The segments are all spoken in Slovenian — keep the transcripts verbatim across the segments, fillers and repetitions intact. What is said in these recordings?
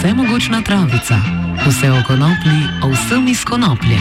Vsemogočna travica. Vse o konoplji, o vsem iz konoplje.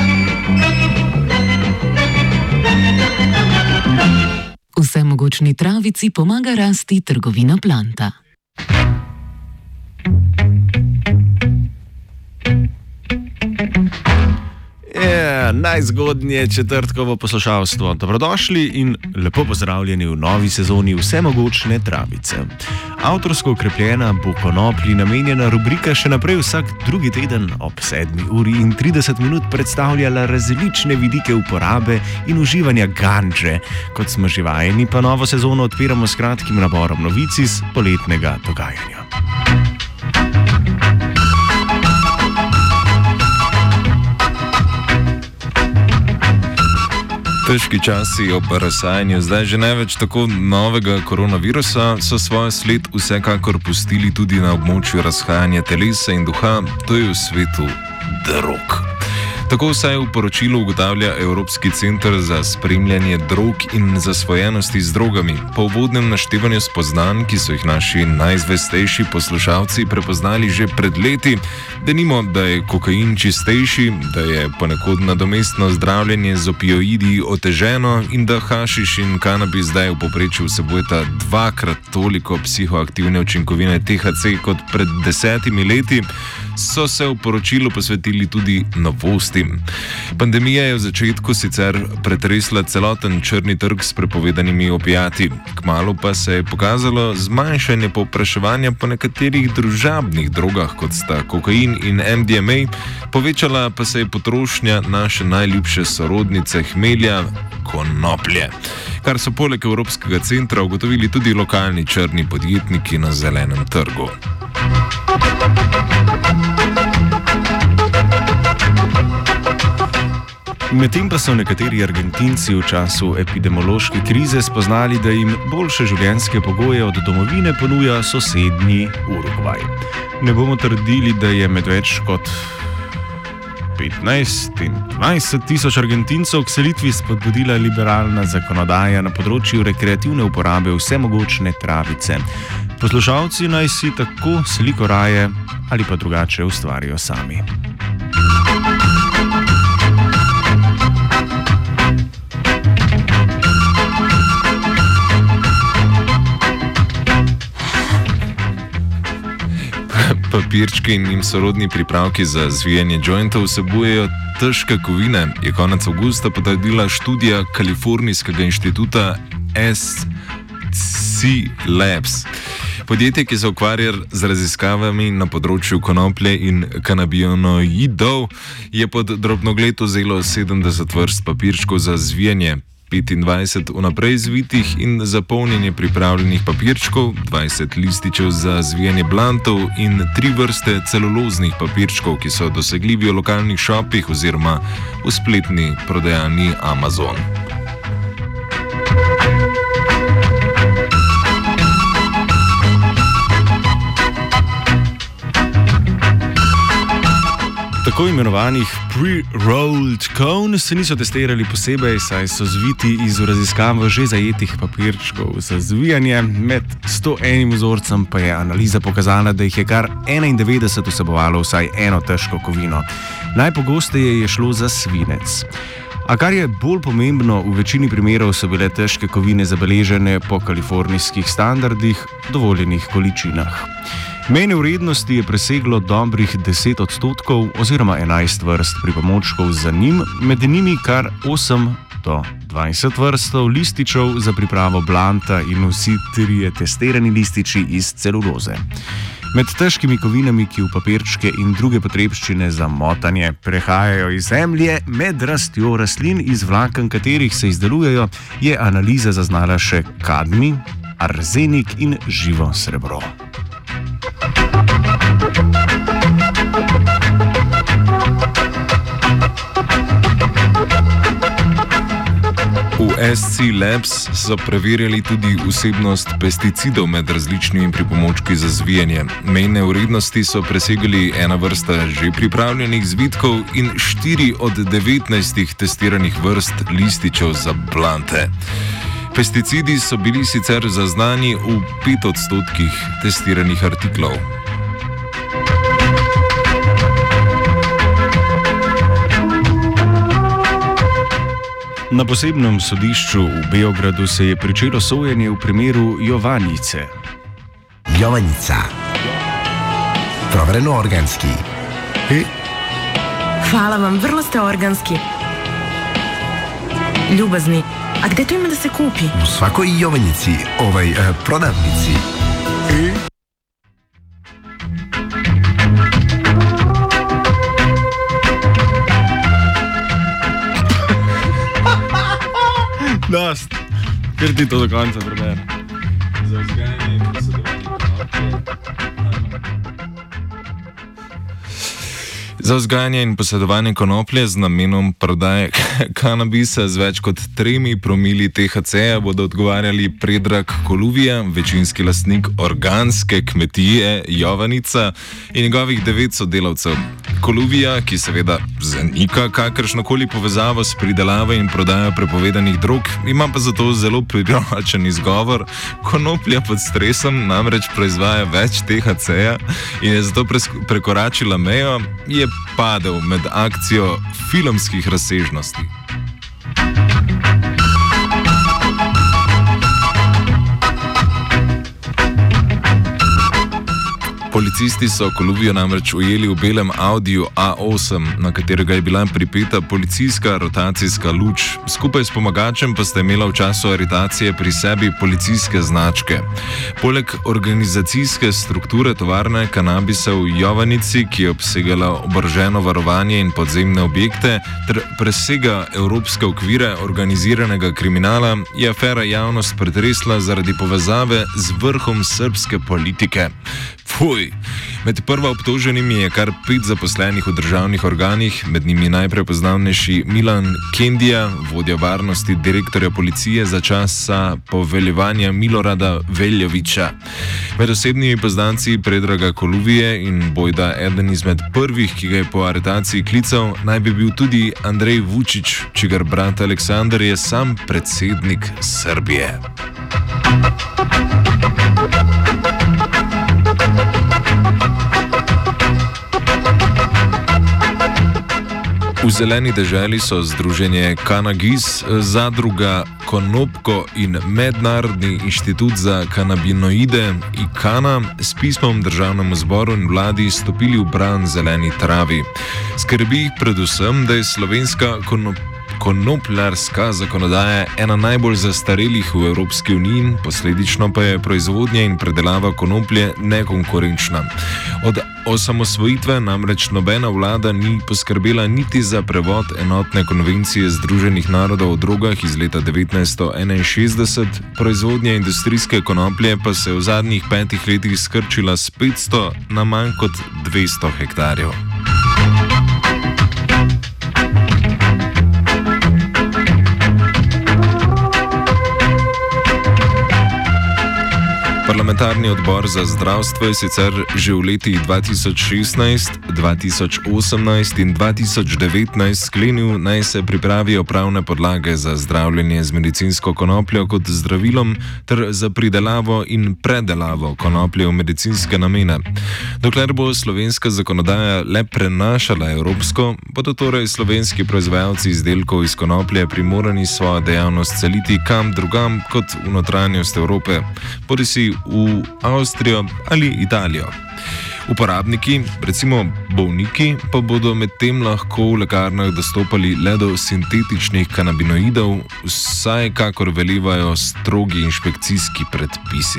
Vsemogočni travici pomaga rasti trgovina Planta. Je, najzgodnje četrtkovo poslušalstvo. Dobrodošli in lepo pozdravljeni v novi sezoni Vsemogočne travice. Avtorsko okrepljena bo konoplji namenjena rubrika še naprej vsak drugi teden ob sedmi uri in trideset minut predstavljala različne vidike uporabe in uživanja gandže. Kot smo že vajeni, pa novo sezono odpiramo s kratkim naborom novic iz poletnega dogajanja. Težki časi ob razsajanju zdaj že največ tako novega koronavirusa so svojo sled vsekakor pustili tudi na območju razhajanja telesa in duha, to je v svetu drog. Tako vsaj v poročilu ugotavlja Evropski center za spremljanje drog in zasvojenosti z drogami. Po uvodnem naštevanju spoznanj, ki so jih naši najzvestejši poslušalci prepoznali že pred leti, denimo, da je kokain čistejši, da je ponekod nadomestno zdravljenje z opioidi oteženo in da hašiš in kanabis zdaj v povprečju vsebujeta dvakrat toliko psihoaktivne učinkovine T H C kot pred desetimi leti, so se v poročilu posvetili tudi novostim. Pandemija je v začetku sicer pretresla celoten črni trg s prepovedanimi opiati, kmalu pa se je pokazalo zmanjšanje povpraševanja po nekaterih družabnih drogah, kot sta kokain in M D M A, povečala pa se je potrošnja naše najljubše sorodnice hmelja, konoplje, kar so poleg Evropskega centra ugotovili tudi lokalni črni podjetniki na zelenem trgu. Medtem pa so nekateri Argentinci v času epidemiološke krize spoznali, da jim boljše življenjske pogoje od domovine ponuja sosednji Urugvaj. Ne bomo trdili, da je med več kot petnajst in dvajset tisoč Argentincev k selitvi spodbudila liberalna zakonodaja na področju rekreativne uporabe vsemogočne travice. Poslušalci naj si tako sliko raje ali pa drugače ustvarijo sami. Papirčki in njim sorodni pripravki za zvijanje jointov vsebujejo težke kovine, je konec avgusta potrdila študija Kalifornijskega inštituta S C Labs. Podjetje, ki se ukvarja z raziskavami na področju konoplje in kanabinoidov, je pod drobnogled vzelo sedemdeset vrst papirčkov za zvijanje, petindvajset vnaprej zvitih in za polnjenje pripravljenih papirčkov, dvajset lističev za zvijanje blantov in tri vrste celuloznih papirčkov, ki so dosegljivi v lokalnih šopih oziroma v spletni prodajalni Amazon. Tako imenovanih pre-rolled cone se niso testirali posebej, saj so zviti iz v raziskavo že zajetih papirčkov za zvijanje, med sto enim vzorcem pa je analiza pokazala, da jih je kar enaindevetdeset vsebovalo vsaj eno težko kovino. Najpogosteje je šlo za svinec. A kar je bolj pomembno, v večini primerov so bile težke kovine zabeležene po kalifornijskih standardih, dovoljenih količinah. Mejne vrednosti je preseglo dobrih deset odstotkov oziroma enajst vrst pripomočkov za njim, med njimi kar osem do dvajset vrstov lističev za pripravo blanta in vsi trije testirani lističi iz celuloze. Med težkimi kovinami, ki v papirčke in druge potrebščine za motanje prehajajo iz zemlje med rastjo rastlin, iz vlaken katerih se izdelujejo, je analiza zaznala še kadmij, arzenik in živo srebro. V S C Labs so preverjali tudi vsebnost pesticidov med različnimi pripomočki za zvijanje. Mejne vrednosti so presegali ena vrsta že pripravljenih zvitkov in štiri od devetnajstih testiranih vrst lističev za blante. Pesticidi so bili sicer zaznani v pet odstotkih testiranih artiklov. Na posebnem sodišču v Beogradu se je pričelo sojenje v primeru Jovanice. Jovanica. Provereno organski. E? Hvala vam, vrlo ste organski. Ljubazni, a gde to ima da se kupi? U svakoj Jovanici, ovaj, eh, prodavnici. E? Dost, ker ti to do konca prebere. Za vzgajanje in posedovanje konoplje. Za vzgajanje in posedovanje konoplje z namenom prodaje kanabisa z več kot tremi promili T H C-ja bodo odgovarjali Predrag Koluvija, večinski lastnik organske kmetije Jovanica in njegovih devet sodelavcev. Koluvija, ki seveda zanika kakršnokoli povezavo s pridelavo in prodajo prepovedanih drog, ima pa zato zelo priročen izgovor. Konoplja pod stresom namreč proizvaja več T H C-ja in je zato prekoračila mejo, je padel med akcijo filmskih razsežnosti. Policisti so Koluvijo namreč ujeli v belem Audiju A osem, na katerega je bila pripeta policijska rotacijska luč. Skupaj s pomagačem pa sta imela v času aretacije pri sebi policijske značke. Poleg organizacijske strukture tovarne kanabisa v Jovanici, ki je obsegala oboroženo varovanje in podzemne objekte, ter presega evropske okvire organiziranega kriminala, je afera javnost pretresla zaradi povezave z vrhom srbske politike. Fuj! Med prvo obtoženimi je kar pet zaposlenih v državnih organih, med njimi najprepoznavnejši Milan Kendija, vodja varnosti direktorja policije za časa poveljevanja Milorada Veljovića. Med osebnimi poznanci Predraga Koluvije in bojda eden izmed prvih, ki ga je po aretaciji klical, naj bi bil tudi Andrej Vučić, čigar brat Aleksandar je sam predsednik Srbije. V zeleni deželi so združenje Kanagis, zadruga Konopko in Mednarodni inštitut za kanabinoide IKANA s pismom državnemu zboru in vladi stopili v bran zeleni travi. Skrbi jih predvsem, da je slovenska konop konopljarska zakonodaja ena najbolj zastarelih v Evropski uniji, posledično pa je proizvodnja in predelava konoplje nekonkurenčna. Od osamosvojitve namreč nobena vlada ni poskrbela niti za prevod enotne konvencije Združenih narodov o drogah iz leta devetnajststo enainšestdeset, proizvodnja industrijske konoplje pa se je v zadnjih petih letih skrčila s petsto na manj kot dvesto hektarjev. Parlamentarni odbor za zdravstvo je sicer že v letih dva tisoč šestnajst, dva tisoč osemnajst in dva tisoč devetnajst sklenil, naj se pripravijo pravne podlage za zdravljenje z medicinsko konopljo kot zdravilom ter za pridelavo in predelavo konoplje v medicinske namene. Dokler bo slovenska zakonodaja le prenašala evropsko, bodo torej slovenski proizvajalci izdelkov iz konoplje primorani svojo dejavnost seliti kam drugam kot v notranjost Evrope, bodisi v Avstrijo ali Italijo. Uporabniki, recimo bolniki, pa bodo medtem lahko v lekarnah dostopali le do sintetičnih kanabinoidov, vsaj kakor velivajo strogi inšpekcijski predpisi.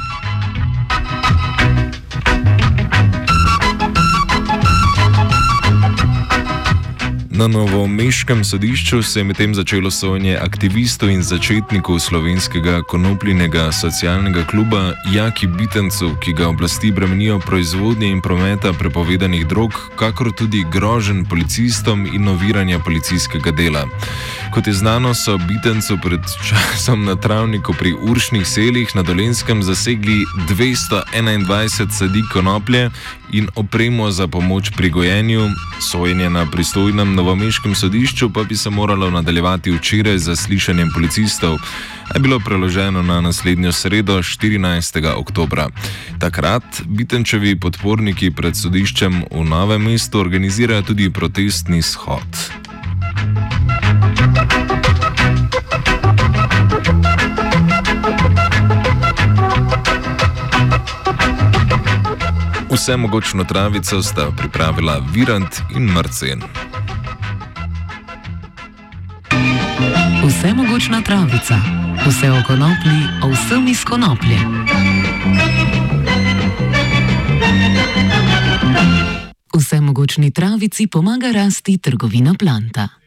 Na novomeškem sodišču se je medtem začelo sojenje aktivistov in začetnikov slovenskega konopljinega socialnega kluba Jaki Bitencu, ki ga oblasti bremenijo proizvodnje in prometa prepovedanih drog, kakor tudi groženj policistom in oviranja policijskega dela. Kot je znano, so Bitencu pred časom na travniku pri Uršnih selih na Dolenjskem zasegli dvesto enaindvajset sadik konoplje in opremo za pomoč pri gojenju. Sojenje na pristojnem novomeškem sodišču pa bi se moralo nadaljevati včeraj z zaslišanjem policistov, a je bilo preloženo na naslednjo sredo, štirinajstega oktobra. Takrat Bitenčevi podporniki pred sodiščem v Novem mestu organizirajo tudi protestni shod. Vse mogočno travico sta pripravila Virant in Marcen. Vse mogočna travica, vse o konoplji, o vsem iz konoplje. Vse mogočni travici pomaga rasti trgovina Planta.